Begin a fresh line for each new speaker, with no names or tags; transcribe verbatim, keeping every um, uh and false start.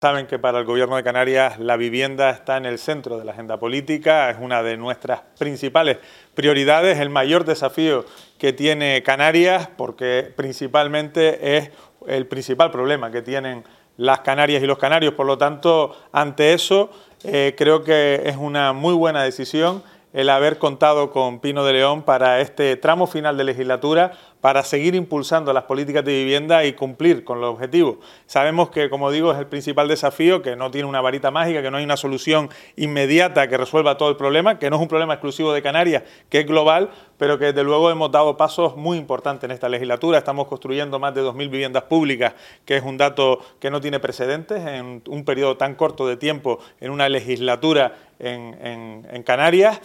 Saben que para el Gobierno de Canarias la vivienda está en el centro de la agenda política, es una de nuestras principales prioridades, el mayor desafío que tiene Canarias, porque principalmente es el principal problema que tienen las Canarias y los canarios. Por lo tanto, ante eso, eh, creo que es una muy buena decisión el haber contado con Pino de León para este tramo final de legislatura, para seguir impulsando las políticas de vivienda y cumplir con los objetivos. Sabemos que, como digo, es el principal desafío, que no tiene una varita mágica, que no hay una solución inmediata que resuelva todo el problema, que no es un problema exclusivo de Canarias, que es global, pero que desde luego hemos dado pasos muy importantes en esta legislatura. Estamos construyendo más de dos mil viviendas públicas, que es un dato que no tiene precedentes en un periodo tan corto de tiempo en una legislatura en, en, en Canarias.